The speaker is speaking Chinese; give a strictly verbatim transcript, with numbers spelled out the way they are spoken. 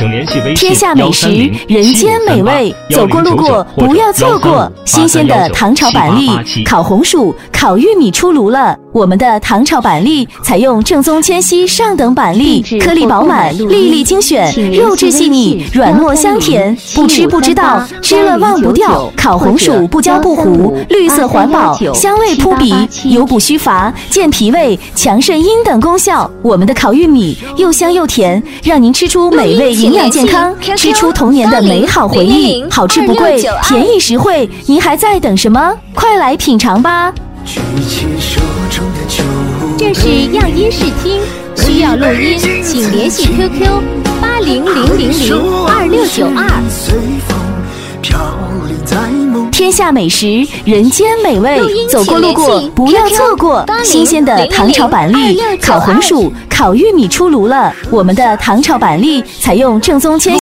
请联系微信天下美食，人间美味，走过路过不要错过。新鲜的糖炒板栗、烤红薯、烤玉米出炉了。我们的糖炒板栗采用正宗迁西上等板栗，颗粒饱满，粒粒精选，肉质细腻，软糯香甜，不吃不知道，吃了忘不掉。烤红薯不焦不糊，绿色环保，香味扑鼻，有补虚乏、健脾胃、强肾阴等功效。我们的烤玉米又香又甜，让您吃出美味、营养健康，吃出童年的美好回忆。好吃不贵，便宜实惠，您还在等什么？快来品尝吧！ 这是样音视听，需要录音请联系 Q Q 八零零零零二六九二。 天下美食，人间美味，走过路过不要错过。新鲜的糖炒板栗、烤红薯、烤玉米出炉了。我们的糖炒板栗采用正宗迁